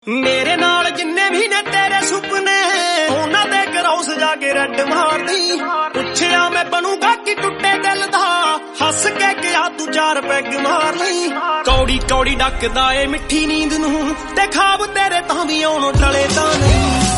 ਮੇਰੇ ਨਾਲ ਜਿੰਨੇ ਵੀ ਨੇ ਤੇਰੇ ਸੁਪਨੇ ਉਹਨਾਂ ਦੇ ਕਰੌਸ ਜਾ ਕੇ ਰੱਡ ਮਾਰਦੀ। ਪੁੱਛਿਆ ਮੈਂ ਬਣੂਗਾ ਕਿ ਟੁੱਟੇ ਦਿਲ ਦਾ, ਹੱਸ ਕੇ ਕਿਹਾ ਤੂੰ 4 ਪੈਗ ਮਾਰ ਲਈ। ਕੌੜੀ ਕੌੜੀ ਡੱਕਦਾ ਏ ਮਿੱਠੀ ਨੀਂਦ ਨੂੰ, ਤੇ ਖਾਬ ਤੇਰੇ ਤਾਂ ਵੀ ਆਉਣੋਂ ਟਲੇ ਤਾਂ ਨਹੀਂ।